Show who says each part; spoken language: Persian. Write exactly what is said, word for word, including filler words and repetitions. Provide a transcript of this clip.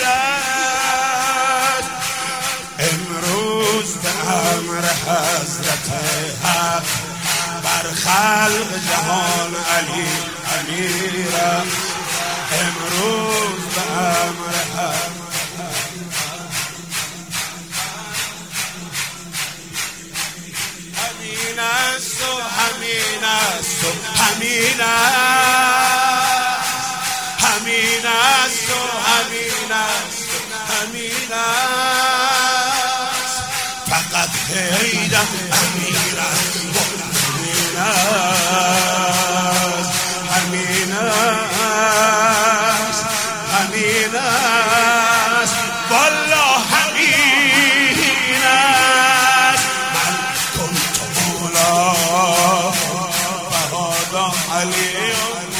Speaker 1: است. امروز به امر حضرت حق بر خلق جهان علی امیر است. امروز به امر حق همین است و همین است و همین است، همین است و همین است و همین است. فقط حیدر امیر است و همین است، همین است، همین است، والله همین است. من کنت مولا فهذا علی